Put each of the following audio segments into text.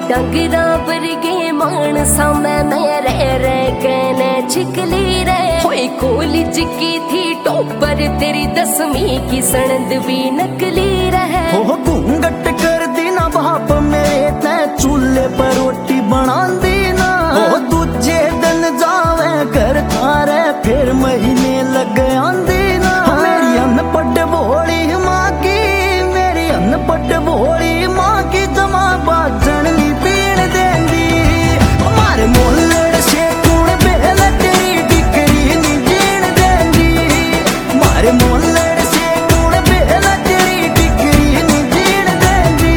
डंगरा वर्गे मानसा में रह कहने छिकली रे। होए कॉलेज की थी टॉपर तेरी 10वीं की सनद भी नकली रहे। हो घूंघट कर दी ना बाप मेरे ते चूल्हे पर रोटी बना दी ना। हो दूजे दिन जावे घर थारे फिर महीने लग आंदी ना। मेरी अनपढ़ भोली माँ की, मेरी अनपढ़ भोली माँ की जमा बाजन नी पीण देंदी। हमारे मोहल्ले से कौन बेल तेरी डिकरी नी जीण देंदी। हमारे मोहल्ले से कौन बेल तेरी डिकरी नी जीण देंदी।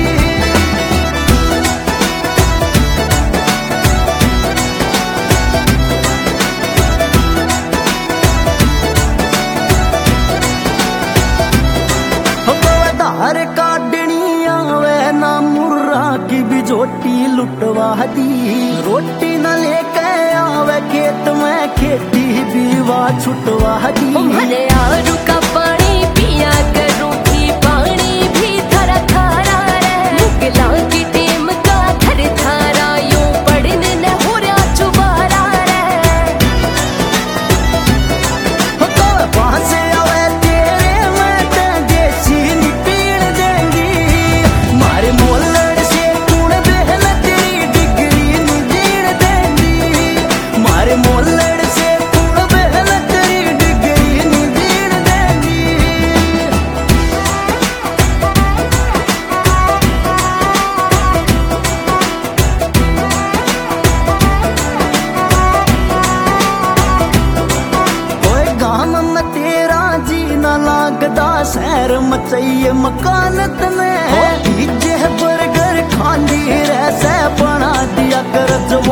धार काटनी आवे ना मुर्रा की बिजोटी लुटवा दी। रोटी न लेके आवे खेत में खेती बीवा छुटवा दी। हमारे आरू का पानी पिया करूँ थी पानी भी थरा थारा रे। मुगला की टीम का घर थारा यूं पढ़ने न हो रहा चुबारा रे। तो वहाँ से आवे तेरे में देसी नी पीण देंगी। मारे मोहल्ले से कौन बेल तेरी डिगरी नी जीण देंगी। मारे मोहल्ले से कौन बेल तेरी डिगरी नी जीण देंगी। ओए गाम में तेरा जी ना लागदा शहर मचइए मकान तने। डीजे बर्गर खांदी रह से बना दिया कर जो